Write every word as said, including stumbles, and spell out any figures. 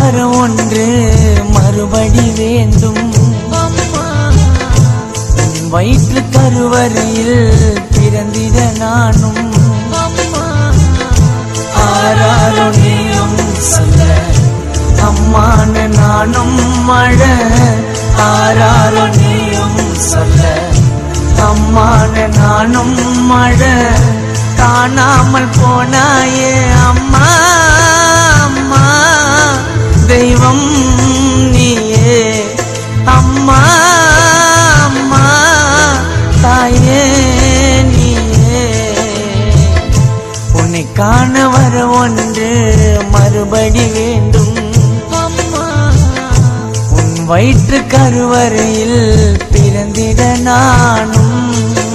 வர ஒன்று மறுபடி வேண்டும். வயிற்று கருவறையில் பிறந்திட நானும் ஆராரோ நீயும் சொல்ல அம்மான நானும் மழ ஆராரோ நீயும் சொல்ல அம்மான நானும் மழ காணாமல் போனாயே அம்மா அம்மா தெய்வம் நீயே அம்மா அம்மா தாயே நீயே உன்னை காண வர ஒன்று மறுபடி வேண்டும். உன் வயிற்று கருவறையில் பிறந்திட நானும்